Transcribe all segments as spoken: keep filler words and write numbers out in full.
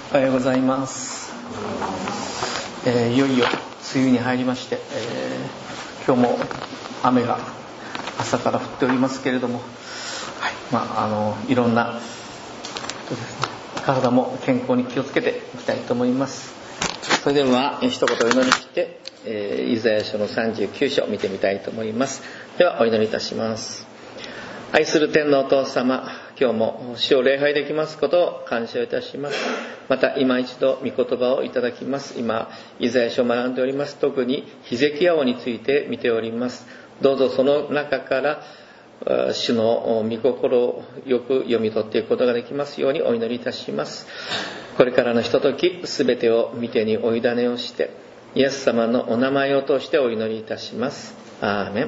おはようございます、えー、いよいよ梅雨に入りまして、えー、今日も雨が朝から降っておりますけれども、はいまあ、あのいろんなそうですね、体も健康に気をつけていきたいと思います。それでは一言お祈りして、えー、イザヤ書のさんじゅうきゅう章を見てみたいと思います。ではお祈りいたします。愛する天のお父様、今日も主を礼拝できますことを感謝いたします。また今一度御言葉をいただきます。今イザヤ書を学んでおります。特にヒゼキヤ王について見ております。どうぞその中から主の御心をよく読み取っていくことができますようにお祈りいたします。これからのひとときすべてを御手にお委ねをして、イエス様のお名前を通してお祈りいたします。アーメン。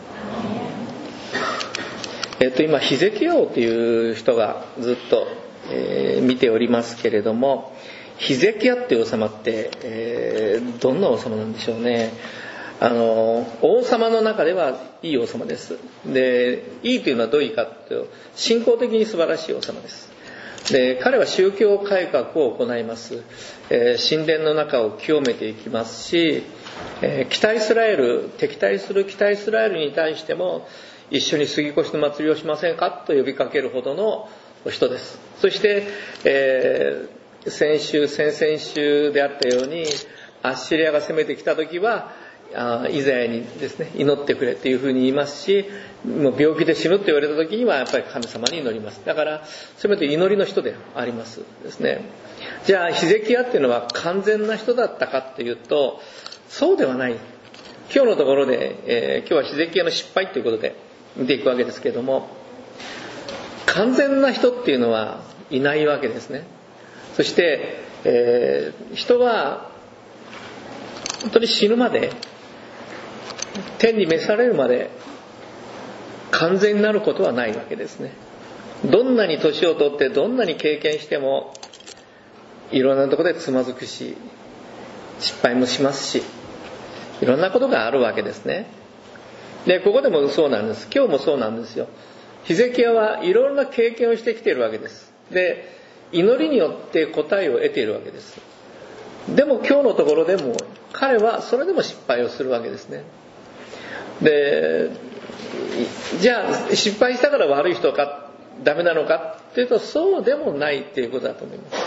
えっと、今ヒゼキヤ王という人がずっと、えー、見ておりますけれども、ヒゼキヤっていう王様って、えー、どんな王様なんでしょうね。あの王様の中ではいい王様です。で、いいというのはどういうかというと、信仰的に素晴らしい王様です。で、彼は宗教改革を行います。えー、神殿の中を清めていきますし、えー、北イスラエル敵対する北イスラエルに対しても一緒に杉越の祭りをしませんかと呼びかけるほどの人です。そして、えー、先週先々週であったようにアッシリアが攻めてきた時はあイザヤにですね、祈ってくれっていうふうに言いますし、もう病気で死ぬって言われた時にはやっぱり神様に祈ります。だからせめて祈りの人でありますですね。じゃあヒゼキヤっていうのは完全な人だったかっていうと、そうではない。今日のところで、えー、今日はヒゼキヤの失敗ということで見ていくわけですけれども、完全な人っていうのはいないわけですね。そして、えー、人は本当に死ぬまで、天に召されるまで完全になることはないわけですね。どんなに年を取ってどんなに経験してもいろんなところでつまずくし、失敗もしますし、いろんなことがあるわけですね。で、ここでもそうなんです。今日もそうなんですよ。ヒゼキヤはいろんな経験をしてきているわけです。で、祈りによって答えを得ているわけです。でも今日のところでも彼はそれでも失敗をするわけですね。で、じゃあ失敗したから悪い人かダメなのかっていうと、そうでもないっていうことだと思います。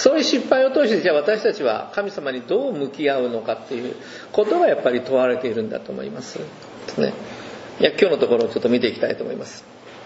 そういう失敗を通して、じゃあ私たちは神様にどう向き合うのかっていうことがやっぱり問われているんだと思いますですね。いや、今日のところをちょっと見ていきたいと思います。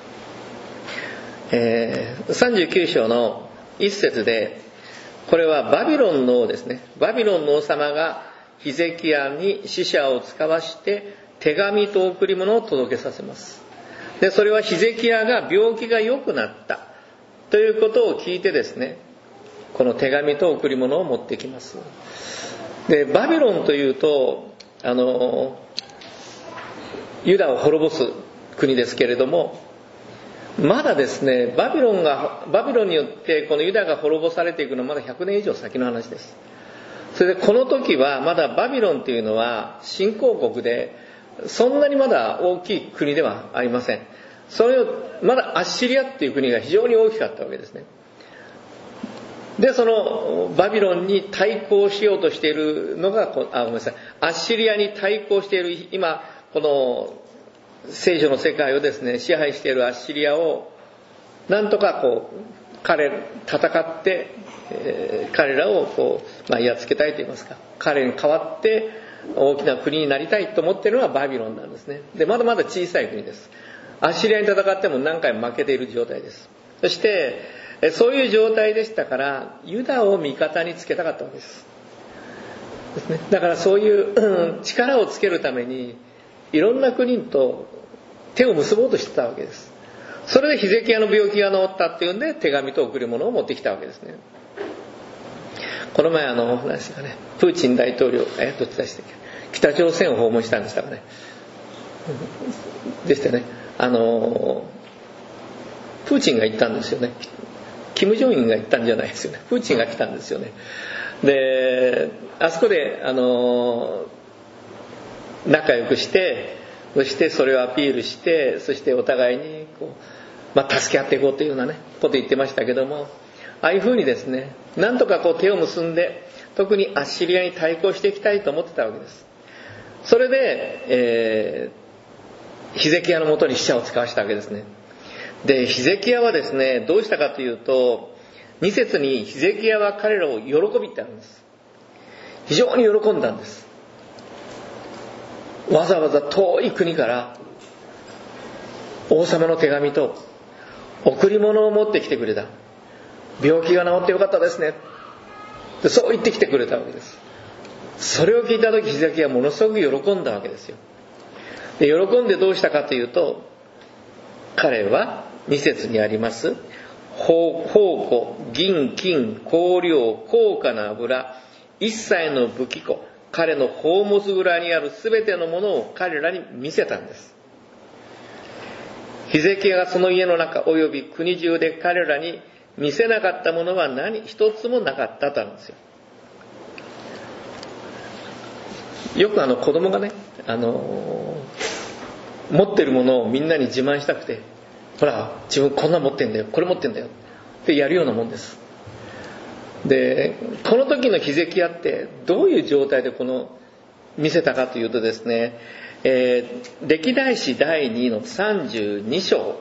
えー、さんじゅうきゅう章の一節で、これはバビロンの王ですね。バビロンの王様がヒゼキヤに使者を使わして手紙と贈り物を届けさせます。で、それはヒゼキヤが病気が良くなったということを聞いてですね、この手紙と贈り物を持ってきます。で、バビロンというと、あのユダを滅ぼす国ですけれども、まだですね、バビロンがバビロンによってこのユダが滅ぼされていくのはまだひゃくねん以上先の話です。それでこの時はまだバビロンというのは新興国で、そんなにまだ大きい国ではありません。それをまだアッシリアっていう国が非常に大きかったわけですね。で、そのバビロンに対抗しようとしているのが、あ、ごめんなさい、アッシリアに対抗している、今この聖書の世界をですね支配しているアッシリアをなんとかこう彼戦って、えー、彼らをこう、まあ、やっつけたいと言いますか、彼に代わって大きな国になりたいと思っているのはバビロンなんですね。で、まだまだ小さい国です。アッシリアに戦っても何回も負けている状態です。そしてそういう状態でしたから、ユダを味方につけたかったわけですですね。だからそういう、うん、力をつけるためにいろんな国と手を結ぼうとしてたわけです。それでヒゼキヤの病気が治ったっていうんで手紙と贈り物を持ってきたわけですね。この前あの何でしたかね、プーチン大統領、えどっちでしたっけ、北朝鮮を訪問したんでしたかね、でしたね。あのプーチンが行ったんですよね。キム・ジョンインが行ったんじゃないですよね。プーチンが来たんですよね。で、あそこであの仲良くして、そしてそれをアピールして、そしてお互いにこう、まあ、助け合っていこうというようなねことを言ってましたけども、 ああいうふうにですね、なんとかこう手を結んで、特にアッシリアに対抗していきたいと思ってたわけです。それで、えー、ヒゼキヤのもとに使者を使わしたわけですね。で、ヒゼキヤはですね、どうしたかというと、に節にヒゼキヤは彼らを喜びってあるんです。非常に喜んだんです。わざわざ遠い国から王様の手紙と贈り物を持ってきてくれた。病気が治ってよかったですね。でそう言ってきてくれたわけです。それを聞いた時、ヒゼキヤはものすごく喜んだわけですよ。で喜んでどうしたかというと、彼はに節にあります宝庫、銀、金、香料、高価な油、一切の武器庫、彼の宝物蔵にあるすべてのものを彼らに見せたんです。ヒゼキヤがその家の中および国中で彼らに見せなかったものは何一つもなかったとあるんですよ。よくあの子供がね、あのー、持ってるものをみんなに自慢したくて、ほら自分こんな持ってんだよ、これ持ってんだよってやるようなもんです。でこの時のヒゼキヤってどういう状態でこの見せたかというとですね、えー、歴代史だいにのさんじゅうに章、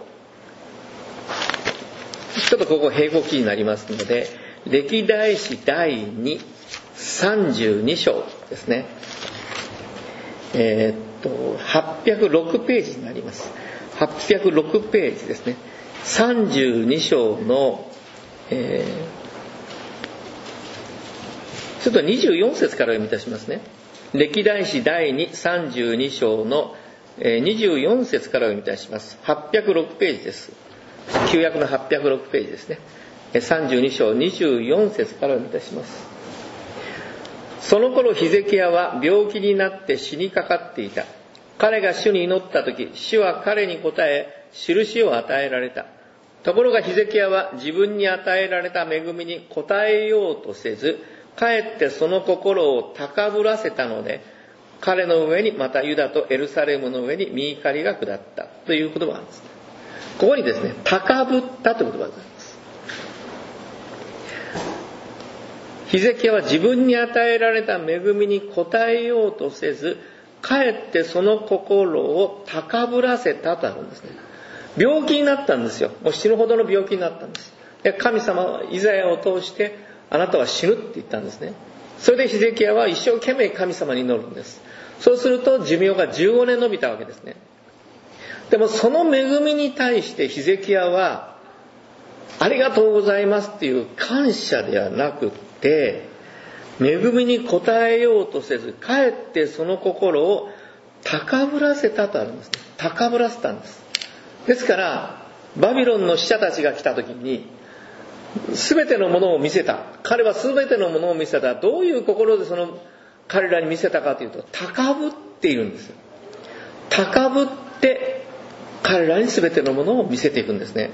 ちょっとここ並行記になりますので、歴代史だいに、さんじゅうに章ですね。えー、っとはっぴゃくろくページになります。はっぴゃくろくページですね。さんじゅうに章の、えー、ちょっとにじゅうよん節から読みいたしますね。歴代史だいに、さんじゅうに章のにじゅうよん節から読みいたします。はっぴゃくろくページです。旧約のはっぴゃくろくページですね。さんじゅうに章にじゅうよん節から読みいたします。その頃ヒゼキヤは病気になって死にかかっていた。彼が主に祈った時、主は彼に答え、印を与えられた。ところがヒゼキヤは自分に与えられた恵みに応えようとせず、かえってその心を高ぶらせたので、彼の上にまたユダとエルサレムの上に御怒りが下ったという言葉があるんです。ここにですね、高ぶったという言葉があります。ヒゼキヤは自分に与えられた恵みに応えようとせず、かえってその心を高ぶらせたとあるんですね。病気になったんですよ。もう死ぬほどの病気になったんです。で神様はイザヤを通してあなたは死ぬって言ったんですね。それでヒゼキヤは一生懸命神様に祈るんです。そうすると寿命がじゅうごねん延びたわけですね。でもその恵みに対してヒゼキヤはありがとうございますっていう感謝ではなくって、恵みに応えようとせず、かえってその心を高ぶらせたとあるんですね。高ぶらせたんです。ですからバビロンの使者たちが来た時に全てのものを見せた。彼は全てのものを見せた。どういう心でその彼らに見せたかというと、高ぶっているんですよ。高ぶって彼らに全てのものを見せていくんですね。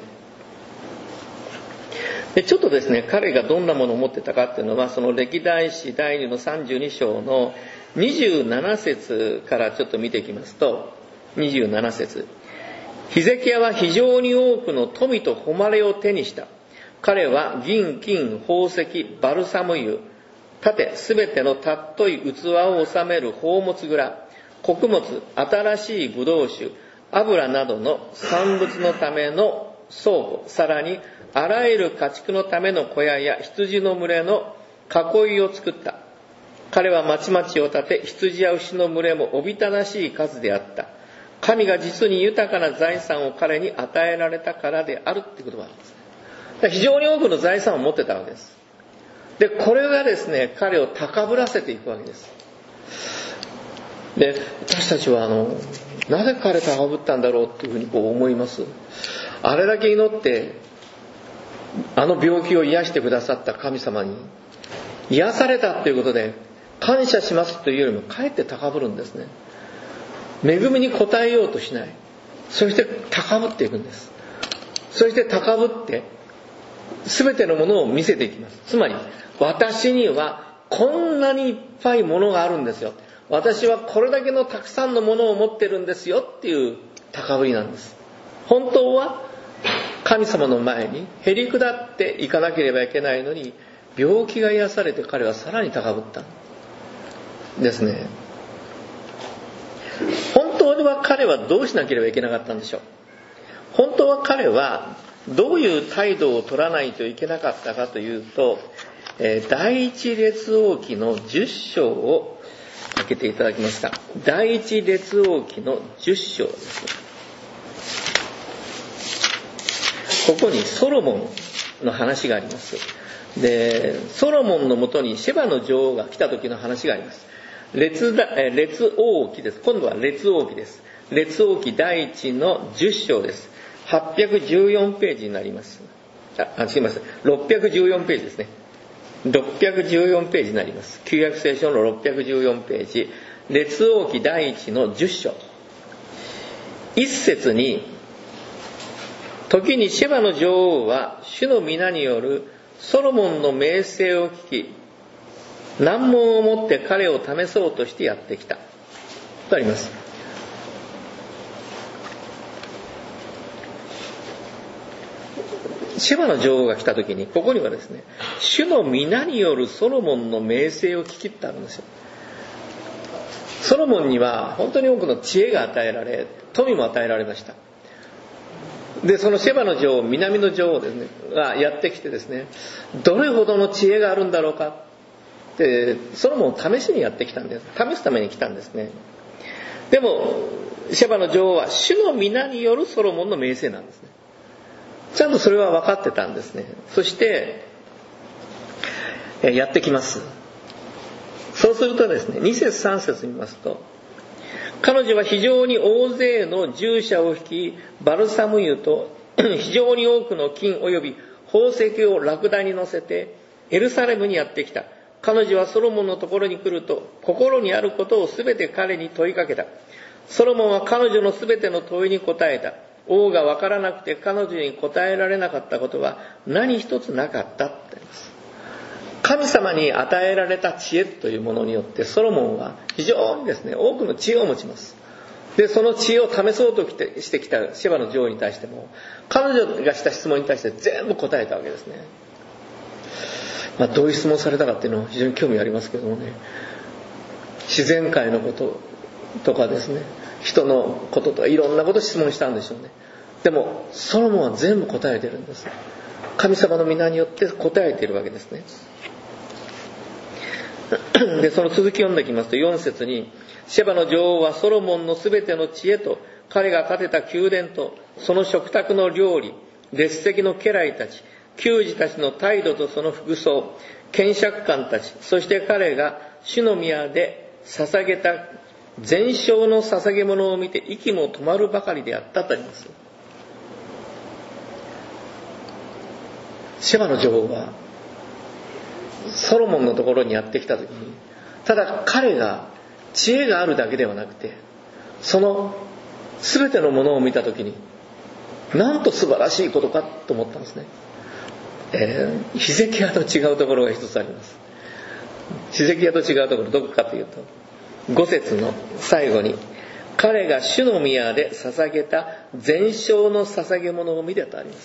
でちょっとですね、彼がどんなものを持ってたかっていうのは、その歴代史だいにのさんじゅうに章のにじゅうなな節からちょっと見ていきますと、にじゅうなな節、ヒゼキヤは非常に多くの富と誉れを手にした。彼は銀、金、宝石、バルサム油、盾、すべての尊い器を収める宝物蔵、穀物、新しいブドウ酒、油などの産物のための倉庫、さらにあらゆる家畜のための小屋や羊の群れの囲いを作った。彼は町々を建て、羊や牛の群れもおびただしい数であった。神が実に豊かな財産を彼に与えられたからであるってことがあるんです。非常に多くの財産を持ってたわけです。でこれがですね、彼を高ぶらせていくわけです。で私たちはあのなぜ彼高ぶったんだろうっていうふうにこう思います。あれだけ祈ってあの病気を癒してくださった神様に癒されたということで感謝しますというよりもかえって高ぶるんですね。恵みに応えようとしない。そして高ぶっていくんです。そして高ぶって全てのものを見せていきます。つまり私にはこんなにいっぱいものがあるんですよ。私はこれだけのたくさんのものを持ってるんですよっていう高ぶりなんです。本当は神様の前にへり下っていかなければいけないのに、病気が癒されて彼はさらに高ぶったんですね。本当は彼はどうしなければいけなかったんでしょう。本当は彼はどういう態度を取らないといけなかったかというと、えー、第一列王記のじゅっ章を開けていただきますか。第一列王記のじゅっ章です。ここにソロモンの話があります。で、ソロモンのもとにシェバの女王が来た時の話があります。列だ、えー、列王記です。今度は列王記です。列王記第一のじゅっ章です。はっぴゃくじゅうよんページになります。あ、違います。ろっぴゃくじゅうよんページですね。ろっぴゃくじゅうよんページになります。旧約聖書のろっぴゃくじゅうよんページ。列王記第一のじゅっ章。一節に、時にシェバの女王は主の皆によるソロモンの名声を聞き、難問をもって彼を試そうとしてやってきた。とあります。シェバの女王が来た時に、ここにはですね、主の皆によるソロモンの名声を聞きってあるんですよ。ソロモンには本当に多くの知恵が与えられ、富も与えられました。で、そのシェバの女王、南の女王ですね、がやってきてですね、どれほどの知恵があるんだろうかって、ソロモンを試しにやってきたんです。試すために来たんですね。でも、シェバの女王は主の皆によるソロモンの名声なんですね。ちゃんとそれは分かってたんですね。そしてやってきます。そうするとですね、に節さん節見ますと、彼女は非常に大勢の従者を率い、バルサム油と非常に多くの金及び宝石をラクダに乗せてエルサレムにやってきた。彼女はソロモンのところに来ると、心にあることをすべて彼に問いかけた。ソロモンは彼女のすべての問いに答えた。王が分からなくて彼女に答えられなかったことは何一つなかったって言います。神様に与えられた知恵というものによってソロモンは非常にですね、多くの知恵を持ちます。で、その知恵を試そうとしてきたシェバの女王に対しても、彼女がした質問に対して全部答えたわけですね。まあ、どういう質問されたかっていうのは非常に興味ありますけどもね、自然界のこととかですね、人のこととかいろんなことを質問したんでしょうね。でもソロモンは全部答えてるんです。神様の皆によって答えているわけですね。で、その続き読んでいきますと、よん節に、シェバの女王はソロモンのすべての知恵と彼が建てた宮殿とその食卓の料理、列席の家来たち、給仕たちの態度とその服装、検釈官たち、そして彼が主の宮で捧げた全焼の捧げ物を見て息も止まるばかりであったとあります。シェバの女王はソロモンのところにやってきた時に、ただ彼が知恵があるだけではなくて、その全てのものを見た時に、なんと素晴らしいことかと思ったんですね。えー、ヒゼキヤと違うところが一つあります。ヒゼキヤと違うところどこかというと、ご節の最後に、彼が主の宮で捧げた全焼の捧げ物を見てとあります。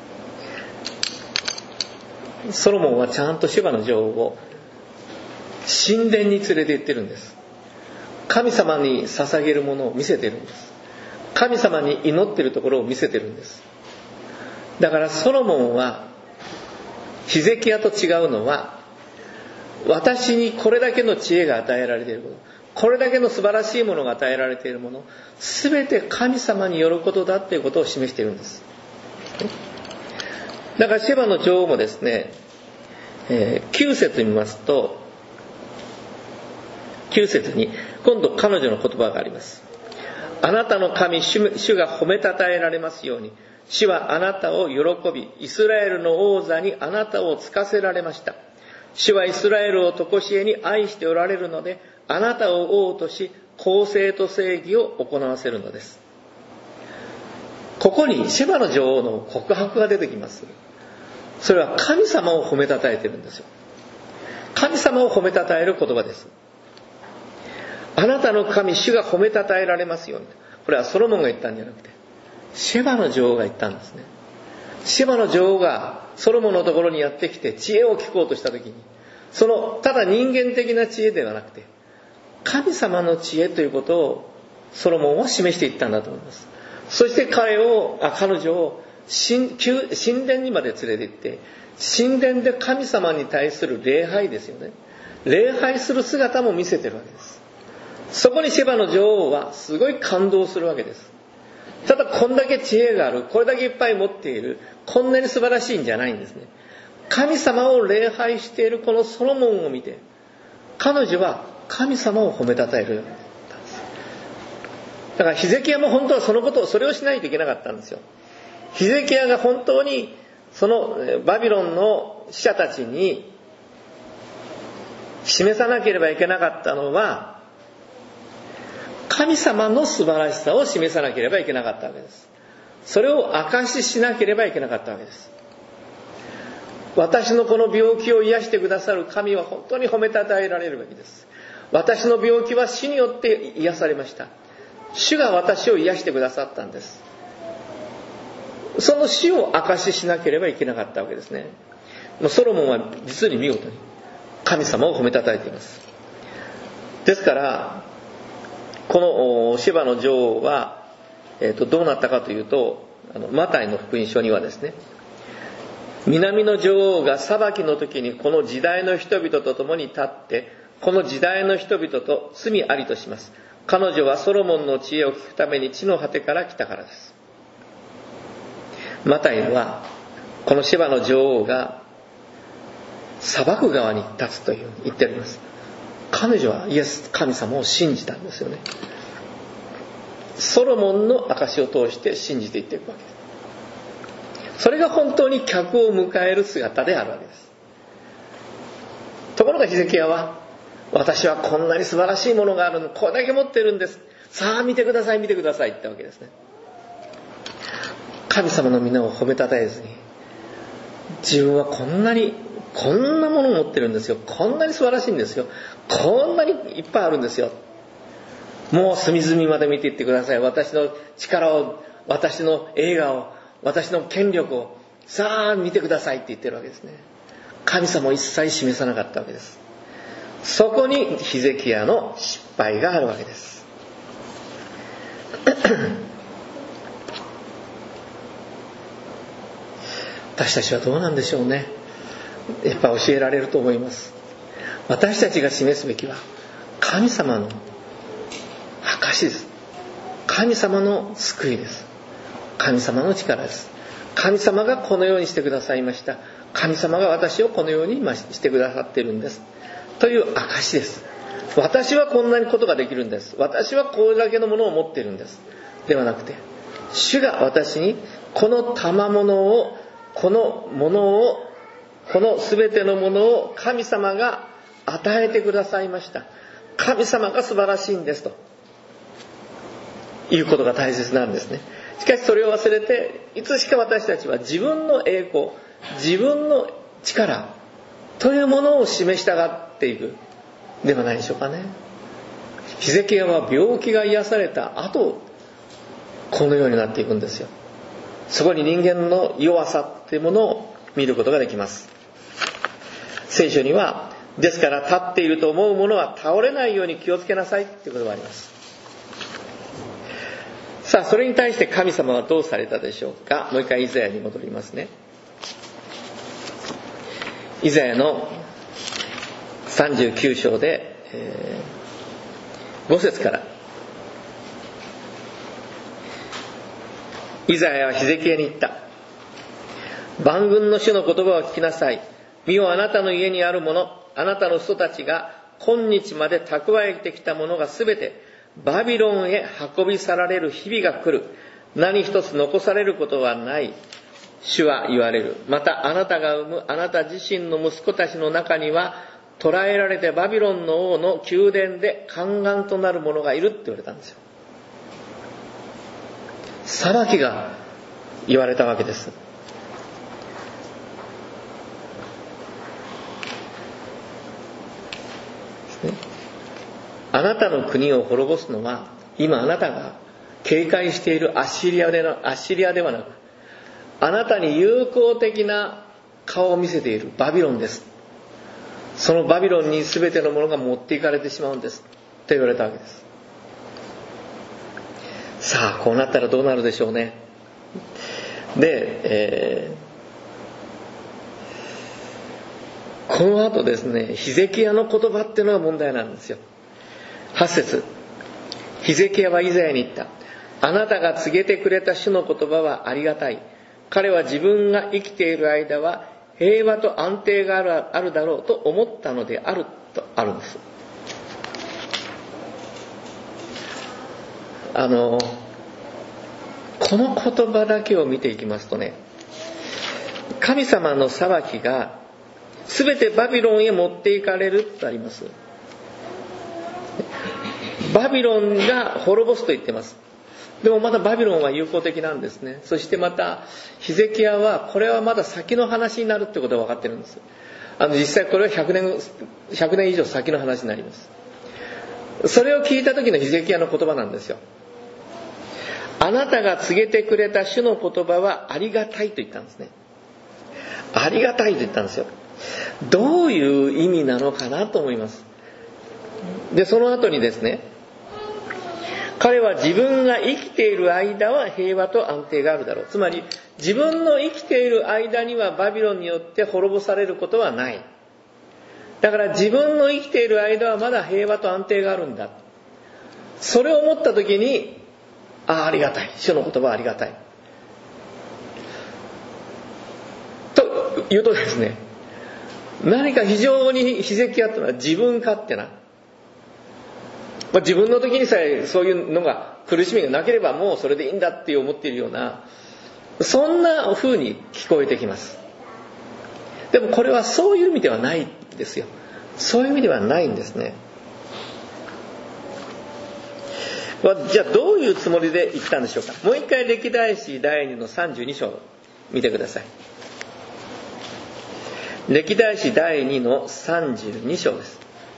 ソロモンはちゃんとシェバの女王を神殿に連れて行ってるんです。神様に捧げるものを見せてるんです。神様に祈ってるところを見せてるんです。だからソロモンはヒゼキヤと違うのは、私にこれだけの知恵が与えられていること、これだけの素晴らしいものが与えられているもの、すべて神様によることだということを示しているんです。だからシェバの女王もですね、えー、きゅう節見ますと、きゅう節に今度彼女の言葉があります。あなたの神 主, 主が褒めたたえられますように、主はあなたを喜び、イスラエルの王座にあなたをつかせられました。主はイスラエルを常しえに愛しておられるので、あなたを王とし、公正と正義を行わせるのです。ここにシェバの女王の告白が出てきます。それは神様を褒めたたえてるんですよ。神様を褒めたたえる言葉です。あなたの神主が褒めたたえられますように。これはソロモンが言ったんじゃなくて、シェバの女王が言ったんですね。 シェバの女王がソロモンのところにやってきて知恵を聞こうとした時に、そのただ人間的な知恵ではなくて神様の知恵ということをソロモンは示していったんだと思います。そして彼をあ彼女を 神, 神殿にまで連れて行って、神殿で神様に対する礼拝ですよね、礼拝する姿も見せてるわけです。そこにシェバの女王はすごい感動するわけです。ただこんだけ知恵がある、これだけいっぱい持っている、こんなに素晴らしいんじゃないんですね。神様を礼拝しているこのソロモンを見て、彼女は神様を褒めたたえるようになったんです。だからヒゼキヤも本当はそのことをそれをしないといけなかったんですよ。ヒゼキヤが本当にそのバビロンの使者たちに示さなければいけなかったのは、神様の素晴らしさを示さなければいけなかったわけです。それを証ししなければいけなかったわけです。私のこの病気を癒してくださる神は本当に褒めたたえられるべきです。私の病気は死によって癒されました。主が私を癒してくださったんです。その死を証ししなければいけなかったわけですね。ソロモンは実に見事に神様を褒めたたえています。ですからこのシェバの女王は、えー、とどうなったかというと、あのマタイの福音書にはですね、南の女王が裁きの時にこの時代の人々と共に立って、この時代の人々と罪ありとします。彼女はソロモンの知恵を聞くために地の果てから来たからです。マタイはこのシェバの女王が裁く側に立つという言っております。彼女はイエス神様を信じたんですよね。ソロモンの証を通して信じていっていくわけです。それが本当に客を迎える姿であるわけです。ところがヒゼキヤは、私はこんなに素晴らしいものがあるの、これだけ持ってるんです、さあ見てください見てくださいってわけですね。神様の皆を褒めたたえずに、自分はこんなにこんなものを持ってるんですよ、こんなに素晴らしいんですよ、こんなにいっぱいあるんですよ、もう隅々まで見ていってください、私の力を、私の栄華を、私の権力をさあ見てくださいって言ってるわけですね。神様を一切示さなかったわけです。そこにヒゼキヤの失敗があるわけです私たちはどうなんでしょうね。やっぱ教えられると思います。私たちが示すべきは神様の証です。神様の救いです。神様の力です。神様がこのようにしてくださいました。神様が私をこのようにしてくださっているんですという証です。私はこんなにことができるんです、私はこれだけのものを持っているんですではなくて、主が私にこの賜物を、このものを、この全てのものを神様が与えてくださいました、神様が素晴らしいんですということが大切なんですね。しかしそれを忘れて、いつしか私たちは自分の栄光、自分の力というものを示したがっていくではないでしょうかね。ヒゼキヤは病気が癒された後、このようになっていくんですよ。そこに人間の弱さというものを見ることができます。聖書には、ですから立っていると思う者は倒れないように気をつけなさいということがあります。さあ、それに対して神様はどうされたでしょうか。もう一回イザヤに戻りますね。イザヤのさんじゅうきゅう章で、えー、ご節から、イザヤはヒゼキヤに言った。万軍の主の言葉を聞きなさい。見よ、あなたの家にあるもの、あなたの人たちが今日まで蓄えてきたものがすべてバビロンへ運び去られる日々が来る。何一つ残されることはない。主は言われる。またあなたが産むあなた自身の息子たちの中には、捕らえられてバビロンの王の宮殿で宦官となる者がいるって言われたんですよ。裁きが言われたわけです。あなたの国を滅ぼすのは、今あなたが警戒しているアッシリアでな、アッシリアではなく、 あなたに友好的な顔を見せているバビロンです。そのバビロンに全てのものが持っていかれてしまうんですと言われたわけです。さあこうなったらどうなるでしょうね。で、えー、この後ですね、ヒゼキヤの言葉っていうのが問題なんですよ。はち節、ヒゼキヤはイザヤに言った。あなたが告げてくれた主の言葉はありがたい。彼は自分が生きている間は平和と安定がある、あるだろうと思ったのであるとあるんです。あのこの言葉だけを見ていきますとね、神様の裁きが全てバビロンへ持っていかれるとあります。バビロンが滅ぼすと言ってます。でもまだバビロンは友好的なんですね。そしてまたヒゼキヤはこれはまだ先の話になるってことが分かってるんです。あの実際これはひゃくねん、ひゃくねん以上先の話になります。それを聞いた時のヒゼキヤの言葉なんですよ。あなたが告げてくれた主の言葉はありがたいと言ったんですね。ありがたいと言ったんですよ。どういう意味なのかなと思います。でその後にですね、彼は自分が生きている間は平和と安定があるだろう。つまり自分の生きている間にはバビロンによって滅ぼされることはない。だから自分の生きている間はまだ平和と安定があるんだ。それを思った時に、ああ、ありがたい。主の言葉はありがたい。と言うとですね、何か非常にヒゼキヤというのは自分勝手な、まあ、自分の時にさえそういうのが苦しみがなければもうそれでいいんだって思っているような、そんな風に聞こえてきます。でもこれはそういう意味ではないんですよ。そういう意味ではないんですね。じゃあどういうつもりで言ったんでしょうか。もう一回歴代史だいにのさんじゅうに章を見てください。歴代史だいにのさんじゅうに章です。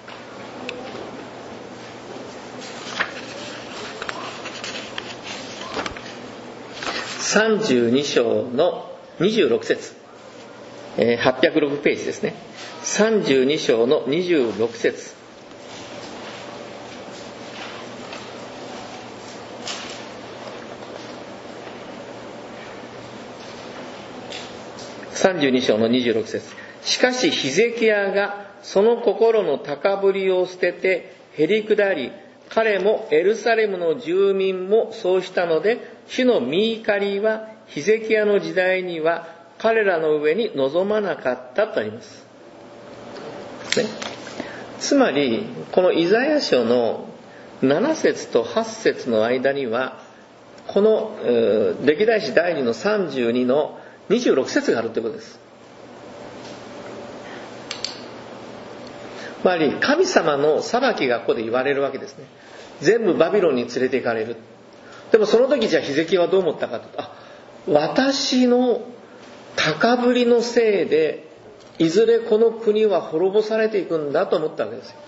さんじゅうに章のにじゅうろく節、えー、はっぴゃくろくページですね。さんじゅうに章のにじゅうろく節。さんじゅうに章のにじゅうろく節。しかしヒゼキヤがその心の高ぶりを捨ててへりくだり、彼もエルサレムの住民もそうしたので、主の御怒りはヒゼキヤの時代には彼らの上に臨まなかったとあります、ね、つまりこのイザヤ書のなな節とはち節の間にはこの歴代史だいにのさんじゅうにのにじゅうろく節があるということです。つまり神様の裁きがここで言われるわけですね。全部バビロンに連れて行かれる。でもその時じゃあヒゼキヤはどう思ったかというと、あ、私の高ぶりのせいでいずれこの国は滅ぼされていくんだと思ったわけですよ。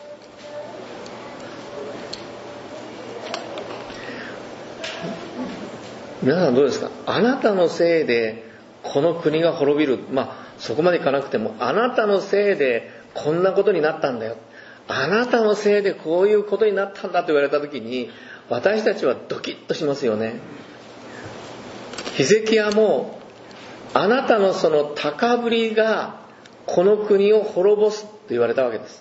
皆さんどうですか。あなたのせいでこの国が滅びる、まあそこまでいかなくても、あなたのせいでこんなことになったんだよ、あなたのせいでこういうことになったんだと言われた時に、私たちはドキッとしますよね。ヒゼキヤもあなたのその高ぶりがこの国を滅ぼすと言われたわけです。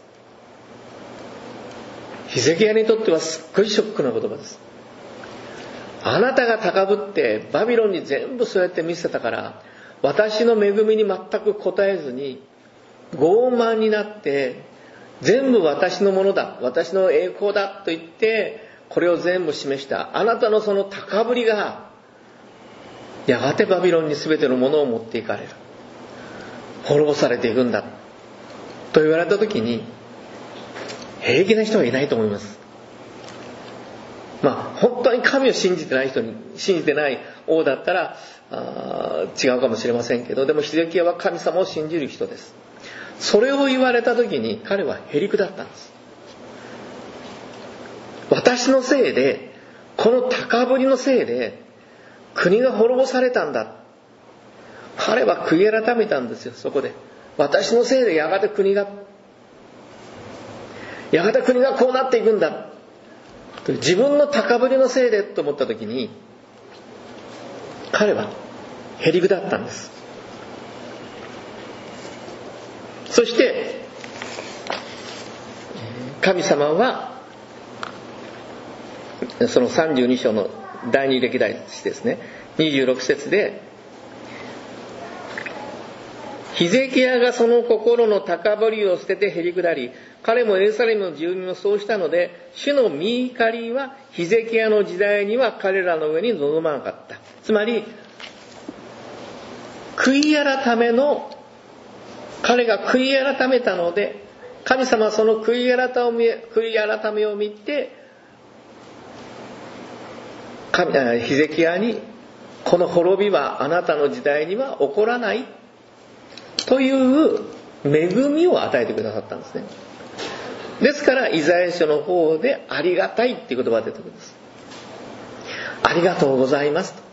ヒゼキヤにとってはすっごいショックな言葉です。あなたが高ぶってバビロンに全部そうやって見せたから、私の恵みに全く応えずに傲慢になって全部私のものだ、私の栄光だと言ってこれを全部示したあなたのその高ぶりがやがてバビロンに全てのものを持っていかれる、滅ぼされていくんだと言われた時に平気な人はいないと思います。まあ本当に神を信じてない人に、信じてない王だったらあ違うかもしれませんけど、でもヒゼキヤは神様を信じる人です。それを言われた時に彼はへりくだったんです。私のせいで、この高ぶりのせいで国が滅ぼされたんだ。 彼は悔い改めたんですよ。そこで私のせいでやがて国がやがて国がこうなっていくんだ、自分の高ぶりのせいでと思った時に、彼はへりくだったんです。そして神様はそのさんじゅうに章の第二歴代史ですね、にじゅうろく節で、ヒゼキヤがその心の高ぶりを捨ててへりくだり、彼もエルサレムの住民もそうしたので、主の御怒りはヒゼキヤの時代には彼らの上に臨まなかった。つまり悔い改めの、彼が悔い改めたので、神様はその悔い改め、悔い改めを見て、神ヒゼキヤにこの滅びはあなたの時代には起こらないという恵みを与えてくださったんですね。ですからイザヤ書の方でありがたいっていう言葉が出てくるんです。ありがとうございますと。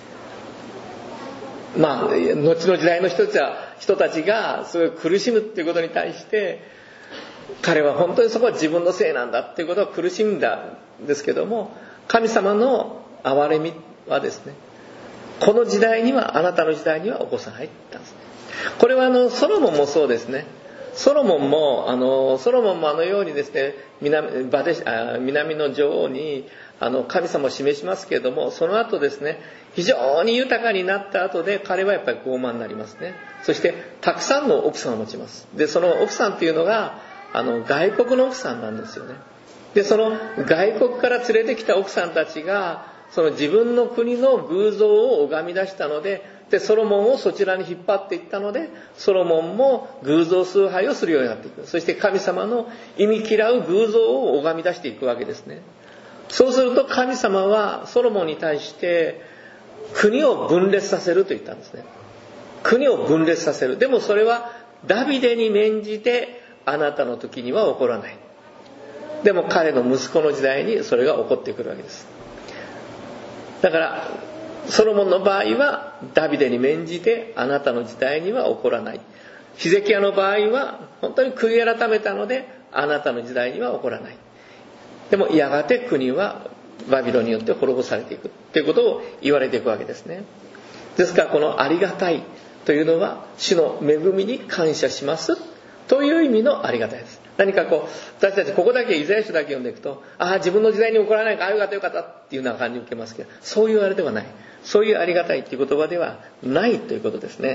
まあ後の時代の人たちは人たちがすごい苦しむっていうことに対して、彼は本当にそこは自分のせいなんだっていうことは苦しんだんですけども、神様の憐れみはですね、この時代には、あなたの時代には起こさないって言ったんですね。これはあのソロモンもそうですね。ソロモンもあのソロモンもあのようにですね、南、バデあ南の女王にあの神様を示しますけれども、その後ですね、非常に豊かになった後で彼はやっぱり傲慢になりますね。そしてたくさんの奥さんを持ちます。でその奥さんっていうのがあの外国の奥さんなんですよね。でその外国から連れてきた奥さんたちがその自分の国の偶像を拝み出したので、でソロモンをそちらに引っ張っていったので、ソロモンも偶像崇拝をするようになっていく。そして神様の忌み嫌う偶像を拝み出していくわけですね。そうすると神様はソロモンに対して国を分裂させると言ったんですね。国を分裂させる。でもそれはダビデに免じてあなたの時には起こらない。でも彼の息子の時代にそれが起こってくるわけです。だからソロモンの場合はダビデに免じてあなたの時代には起こらない。ヒゼキヤの場合は本当に悔い改めたのであなたの時代には起こらない。でもやがて国はバビロンによって滅ぼされていくということを言われていくわけですね。ですからこのありがたいというのは主の恵みに感謝しますという意味のありがたいです。何かこう私たちここだけイザヤ書だけ読んでいくと、ああ自分の時代に起こらないからあよかったよかったっていうような感じを受けますけど、そういうあれではない。そういうありがたいっていう言葉ではないということですね。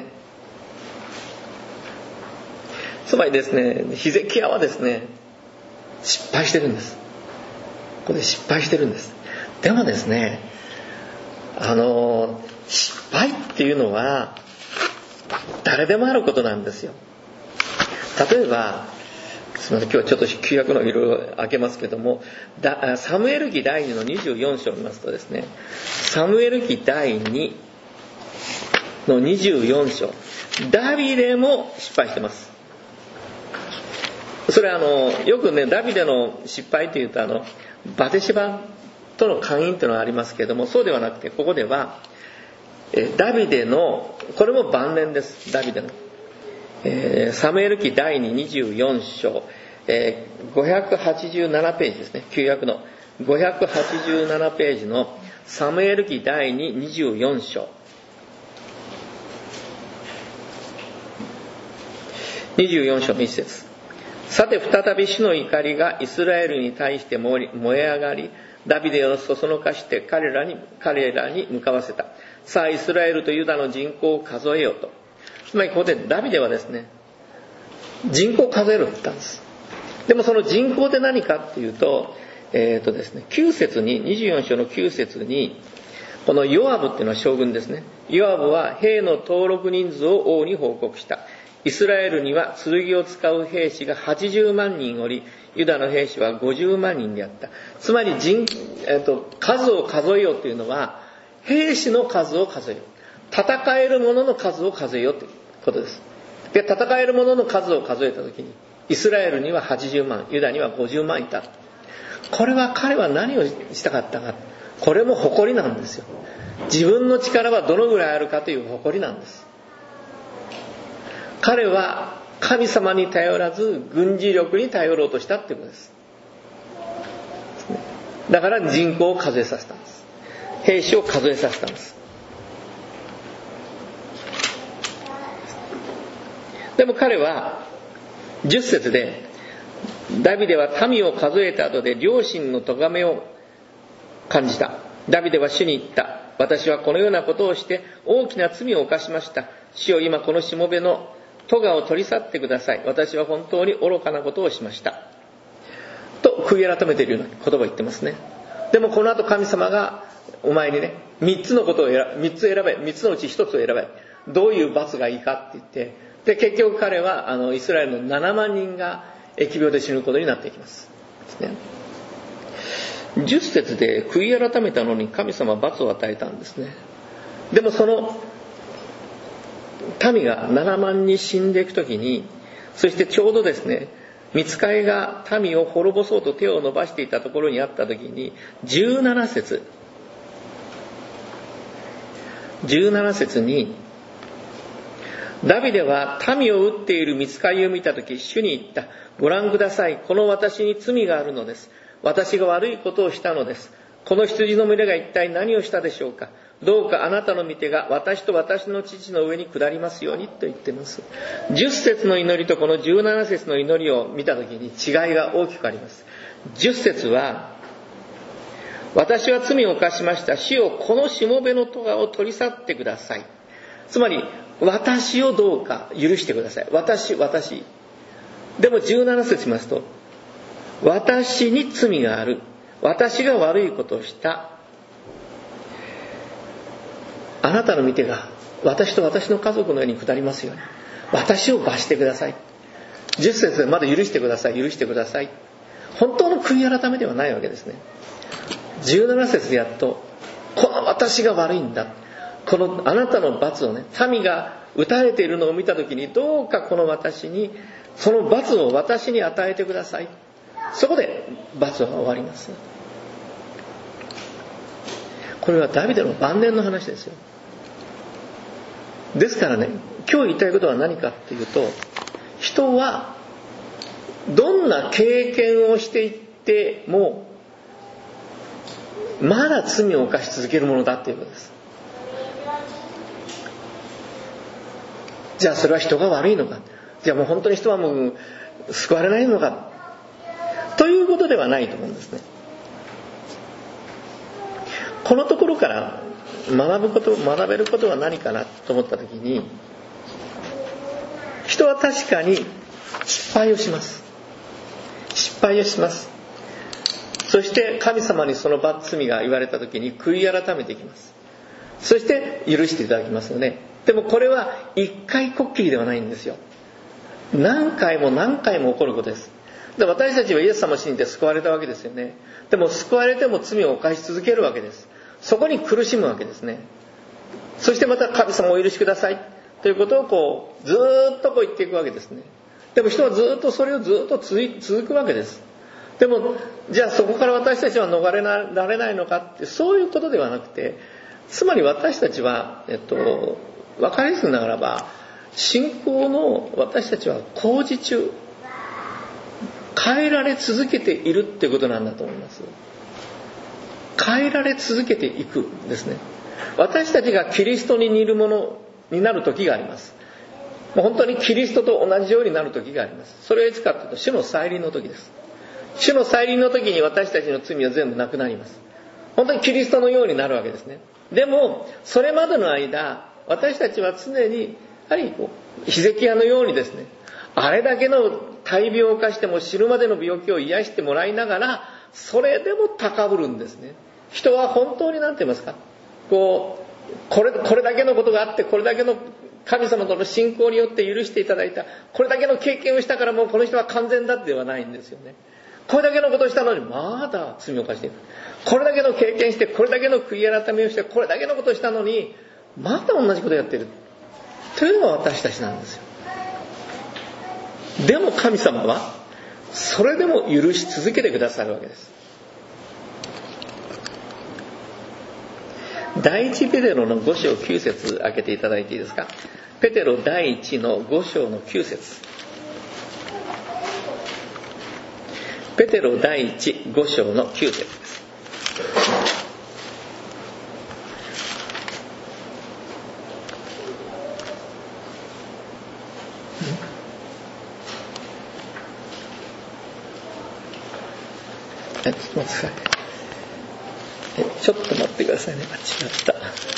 つまりですね、ヒゼキヤはですね失敗してるんです。ここで失敗してるんです。でもですね、あの失敗っていうのは誰でもあることなんですよ。例えばすみません、今日はちょっと旧約のいろいろ開けますけども、サムエル記第にのにじゅうよん章を見ますとですね、サムエル記第にのにじゅうよん章、ダビデも失敗してます。それはあのよくね、ダビデの失敗というとあのバテシバとの姦淫というのがありますけれども、そうではなくてここではダビデの、これも晩年です。ダビデのえー、サムエル記第ににじゅうよん章、えー、ごひゃくはちじゅうななページですね。旧約のごひゃくはちじゅうななページのサムエル記第ににじゅうよん章、にじゅうよん章の一節。さて再び主の怒りがイスラエルに対して燃え上がり、ダビデをそそのかして彼らに彼らに向かわせた。さあイスラエルとユダの人口を数えようと。つまりここでダビデはですね、人口を数えるって言ったんです。でもその人口って何かっていうと、えーとですね、きゅう節に、にじゅうよん章のきゅう節に、このヨアブっていうのは将軍ですね。ヨアブは兵の登録人数を王に報告した。イスラエルには剣を使う兵士がはちじゅうまんにんおり、ユダの兵士はごじゅうまんにんであった。つまり人、えーと、数を数えようというのは、兵士の数を数えよう。戦える者の数を数えようということです。で、戦える者の数を数えたときに、イスラエルにははちじゅうまん、ユダにはごじゅうまんいた。これは彼は何をしたかったか。これも誇りなんですよ。自分の力はどのぐらいあるかという誇りなんです。 彼は神様に頼らず軍事力に頼ろうとしたっていうことです。だから人口を数えさせたんです。兵士を数えさせたんです。でも彼はじゅっ節で、ダビデは民を数えた後で良心の咎めを感じた。ダビデは主に言った。私はこのようなことをして大きな罪を犯しました。主よ、今このしもべの咎を取り去ってください。私は本当に愚かなことをしました。と悔い改めているような言葉を言ってますね。でもこの後神様がお前にね、三つのことを選べ、三つ選べ、三つのうち一つを選べ。どういう罰がいいかって言って、で結局彼はあのイスラエルのななまんにんが疫病で死ぬことになっていきます。ですね。じゅっ節で悔い改めたのに神様は罰を与えたんですね。でもその民がななまんに死んでいくときに、そしてちょうどですね、御使いが民を滅ぼそうと手を伸ばしていたところにあったときに、じゅうなな節じゅうなな節に、ダビデは民を撃っている御使いを見たとき、主に言った。ご覧ください。この私に罪があるのです。私が悪いことをしたのです。この羊の群れが一体何をしたでしょうか。どうかあなたの御手が私と私の父の上に下りますようにと言っています。じゅっ節の祈りとこのじゅうなな節の祈りを見たときに違いが大きくあります。じゅっ節は、私は罪を犯しました。主よ、このしもべの咎を取り去ってください。つまり、私をどうか許してください。私、私。でもじゅうなな節見ますと、私に罪がある。私が悪いことをした。あなたの御手が私と私の家族の上に下りますように。私を罰してください。じゅっ節でまだ許してください。許してください。本当の悔い改めではないわけですね。じゅうなな節でやっと、この私が悪いんだ。このあなたの罰をね、民が打たれているのを見たときに、どうかこの私に、その罰を私に与えてください。そこで罰は終わります。これはダビデの晩年の話ですよ。ですからね、今日言いたいことは何かっていうと、人はどんな経験をしていってもまだ罪を犯し続けるものだっていうことです。じゃあそれは人が悪いのか、じゃあもう本当に人はもう救われないのかということではないと思うんですね。このところから学ぶこと学べることは何かなと思ったときに、人は確かに失敗をします。失敗をします。そして神様にその罪が言われたときに悔い改めていきます。そして許していただきますよね。でもこれは一回こっきりではないんですよ。何回も何回も起こることです。で、私たちはイエス様を信じて救われたわけですよね。でも救われても罪を犯し続けるわけです。そこに苦しむわけですね。そしてまた神様をお許しくださいということをこうずーっとこう言っていくわけですね。でも人はずっとそれをずっと続くわけです。でもじゃあそこから私たちは逃れられないのかって、そういうことではなくて、つまり私たちは、えっと、分かりやすくならば、信仰の私たちは工事中、変えられ続けているってことなんだと思います。変えられ続けていくんですね。私たちがキリストに似るものになる時があります。本当にキリストと同じようになる時があります。それはいつかというと、主の再臨の時です。主の再臨の時に私たちの罪は全部なくなります。本当にキリストのようになるわけですね。でもそれまでの間、私たちは常にやはりこうヒゼキヤのようにですね、あれだけの大病を犯しても死ぬまでの病気を癒してもらいながら、それでも高ぶるんですね。人は本当に何て言いますか、こうこれこれだけのことがあって、これだけの神様との信仰によって許していただいた、これだけの経験をしたからもうこの人は完全だではないんですよね。これだけのことをしたのにまだ罪を犯している。これだけの経験して、これだけの悔い改めをして、これだけのことをしたのにまだ同じことをやっているというのが私たちなんですよ。でも神様はそれでも許し続けてくださるわけです。第一ペテロのご章きゅう節開けていただいていいですか。 ペテロ第一のご章のきゅう節。ペテロ第一ご章のきゅう節です。ちょっと待ってください。ちょっと待ってくださいね。あ、違った。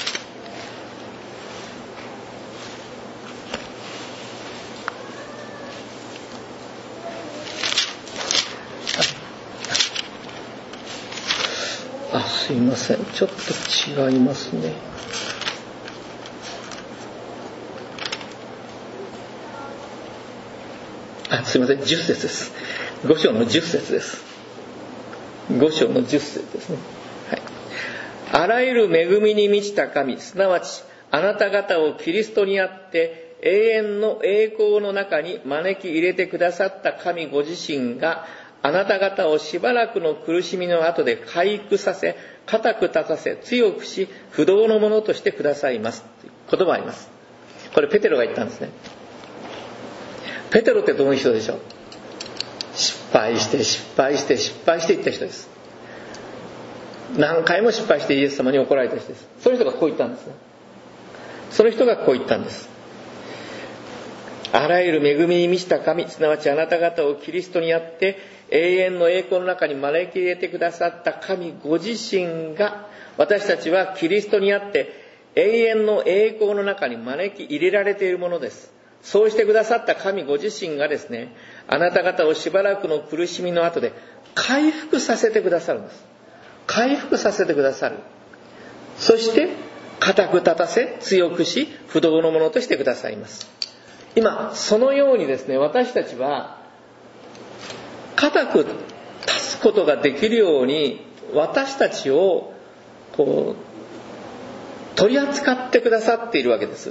あ、すいません。ちょっと違いますね。あ、すいません。じゅっ節です。ご章のじゅっ節です。ご章のじゅっ節ですね。はい。あらゆる恵みに満ちた神、すなわちあなた方をキリストにあって永遠の栄光の中に招き入れてくださった神ご自身が、あなた方をしばらくの苦しみの後で回復させ、固く立たせ、強くし、不動のものとしてくださいます。という言葉があります。これペテロが言ったんですね。ペテロってどういう人でしょう。失敗して失敗して失敗していった人です。何回も失敗してイエス様に怒られた人です。その人がこう言ったんですね。その人がこう言ったんです。あらゆる恵みに満ちた神、すなわちあなた方をキリストにあって永遠の栄光の中に招き入れてくださった神ご自身が、私たちはキリストにあって永遠の栄光の中に招き入れられているものです。そうしてくださった神ご自身がですね、あなた方をしばらくの苦しみの後で回復させてくださるんです。回復させてくださる。そして固く立たせ、強くし、不動のものとしてくださいます。今そのようにですね、私たちは固く立つことができるように、私たちをこう取り扱ってくださっているわけです。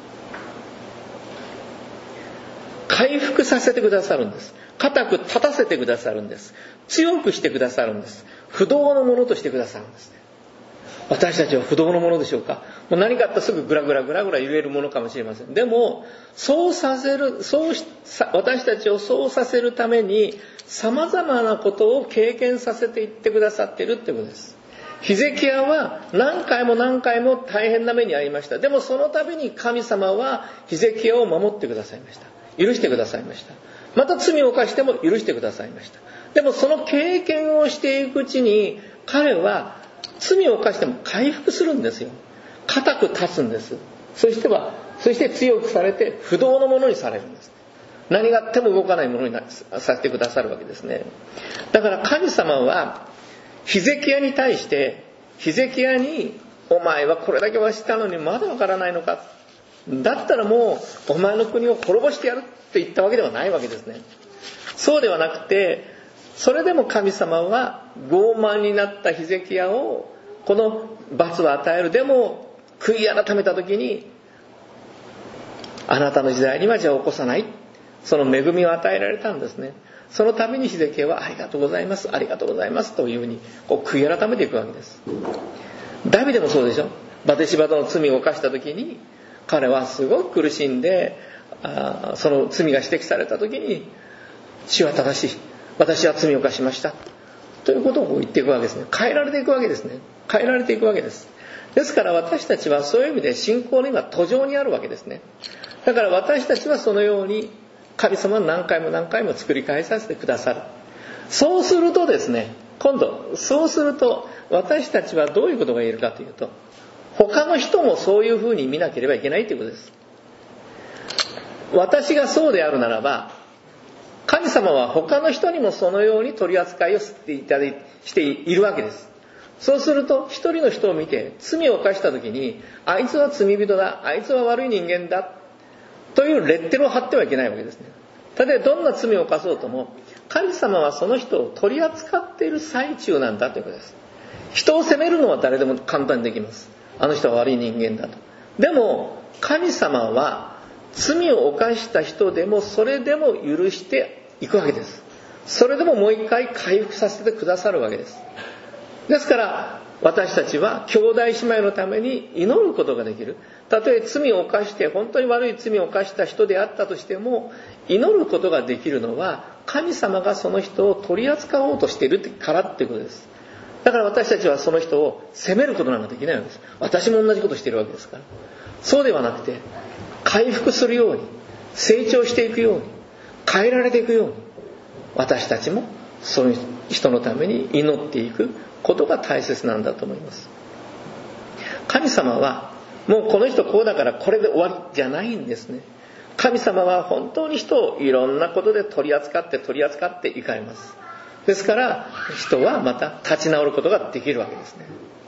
回復させてくださるんです。固く立たせてくださるんです。強くしてくださるんです。不動のものとしてくださるんです。私たちは不動のものでしょうか。もう何かあったらすぐグラグラグラグラ揺れるものかもしれません。でもそうさせる、そうし私たちをそうさせるために様々なことを経験させていってくださっているってことです。ヒゼキヤは何回も何回も大変な目に遭いました。でもその度に神様はヒゼキヤを守ってくださいました。許してくださいました。また罪を犯しても許してくださいました。でもその経験をしていくうちに、彼は罪を犯しても回復するんですよ。固く立つんです。そしてはそして強くされて不動のものにされるんです。何があっても動かないものにさせてくださるわけですね。だから神様はヒゼキヤに対して、ヒゼキヤにお前はこれだけはしたのにまだわからないのか、だったらもうお前の国を滅ぼしてやるって言ったわけではないわけですね。そうではなくて、それでも神様は傲慢になったヒゼキヤをこの罰を与える。でも悔い改めた時に、あなたの時代にはじゃあ起こさない、その恵みを与えられたんですね。そのためにヒゼキヤはありがとうございますありがとうございますというふうにこう悔い改めていくわけです。ダビデもそうでしょ。バテシバとの罪を犯した時に彼はすごく苦しんで、あその罪が指摘された時に、主は正しい、私は罪を犯しましたということを言っていくわけですね。変えられていくわけですね。変えられていくわけです。ですから私たちはそういう意味で信仰の今途上にあるわけですね。だから私たちはそのように神様は何回も何回も作り変えさせてくださる。そうするとですね、今度そうすると私たちはどういうことが言えるかというと、他の人もそういうふうに見なければいけないということです。私がそうであるならば、神様は他の人にもそのように取り扱いをしていただいしているわけです。そうすると一人の人を見て罪を犯した時に、あいつは罪人だ、あいつは悪い人間だというレッテルを貼ってはいけないわけですね。たとえどんな罪を犯そうとも、神様はその人を取り扱っている最中なんだということです。人を責めるのは誰でも簡単にできます。あの人は悪い人間だと。でも神様は罪を犯した人でもそれでも許していくわけです。それでももう一回回復させてくださるわけです。ですから私たちは兄弟姉妹のために祈ることができる。たとえ罪を犯して本当に悪い罪を犯した人であったとしても、祈ることができるのは神様がその人を取り扱おうとしているからっていうことです。だから私たちはその人を責めることなんかできないわけです。私も同じことしているわけですから。そうではなくて、回復するように、成長していくように、変えられていくように、私たちもその人のために祈っていくことが大切なんだと思います。神様はもうこの人こうだからこれで終わりじゃないんですね。神様は本当に人をいろんなことで取り扱って取り扱っていかれます。ですから人はまた立ち直ることができるわけですね。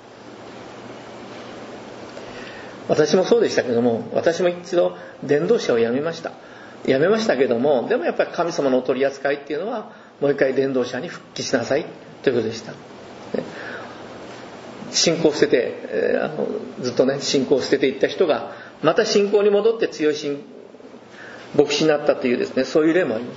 私もそうでしたけども、私も一度伝道者を辞めました辞めましたけども、でもやっぱり神様の取り扱いっていうのはもう一回伝道者に復帰しなさいということでした。信仰を捨てて、えー、あのずっとね信仰を捨てていった人がまた信仰に戻って強い信牧師になったというですね、そういう例もあります。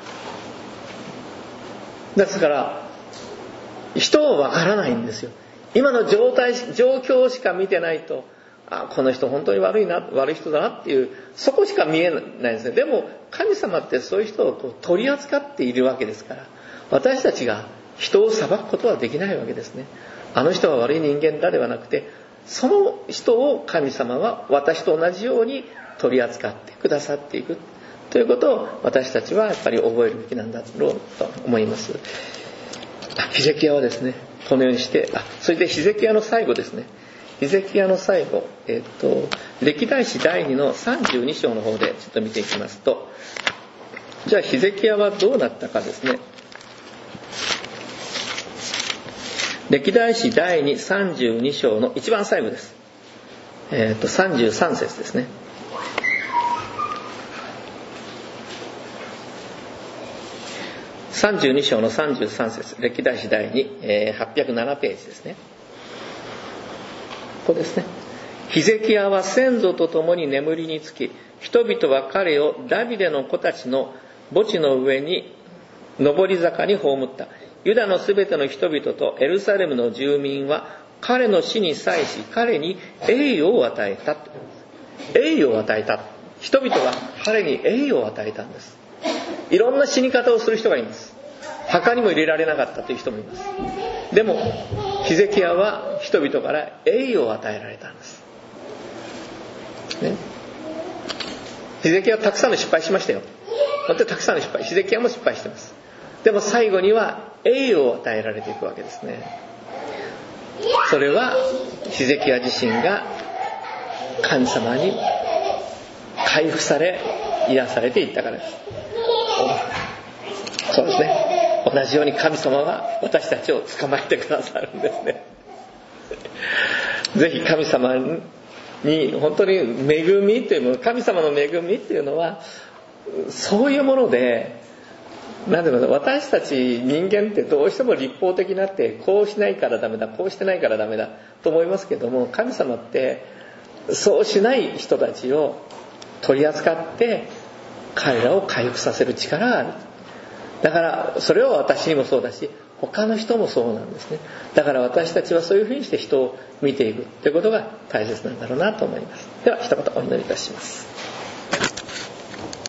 ですから人はわからないんですよ。今の状態状況しか見てないと、あこの人本当に悪いな悪い人だなっていうそこしか見えないんですね。でも神様ってそういう人をこう取り扱っているわけですから、私たちが人を裁くことはできないわけですね。あの人は悪い人間だではなくて、その人を神様は私と同じように取り扱ってくださっていくということを私たちはやっぱり覚えるべきなんだろうと思います。ヒゼキヤはですねこのようにして、あそれでヒゼキヤの最後ですね、ヒゼキヤの最後、えっと歴代史だいにのさんじゅうに章の方でちょっと見ていきますと、じゃあヒゼキヤはどうなったかですね。歴代史だいにさんじゅうに章の一番最後です。えっとさんじゅうさん節ですね。さんじゅうに章のさんじゅうさん節、歴代史だいに、えー、はっぴゃくななページですね。ここですね。ヒゼキヤは先祖と共に眠りにつき、人々は彼をダビデの子たちの墓地の上に上り坂に葬った。ユダのすべての人々とエルサレムの住民は彼の死に際し彼に栄誉を与えた。栄誉を与えた。人々は彼に栄誉を与えたんです。いろんな死に方をする人がいます。墓にも入れられなかったという人もいます。でもヒゼキヤは人々から栄誉を与えられたんです、ね、ヒゼキヤはたくさんの失敗しましたよ。本当にたくさんの失敗、ヒゼキヤも失敗してます。でも最後には栄誉を与えられていくわけですね。それはヒゼキヤ自身が神様に回復され癒されていったからです。そうですね、同じように神様は私たちを捕まえてくださるんですね。ぜひ神様に本当に恵みというもの、神様の恵みっていうのはそういうもので、なんていうの、私たち人間ってどうしても立法的になってこうしないからダメだこうしてないからダメだと思いますけども、神様ってそうしない人たちを取り扱って彼らを回復させる力がある。だからそれは私にもそうだし他の人もそうなんですね。だから私たちはそういうふうにして人を見ていくということが大切なんだろうなと思います。では一言お祈りいたします。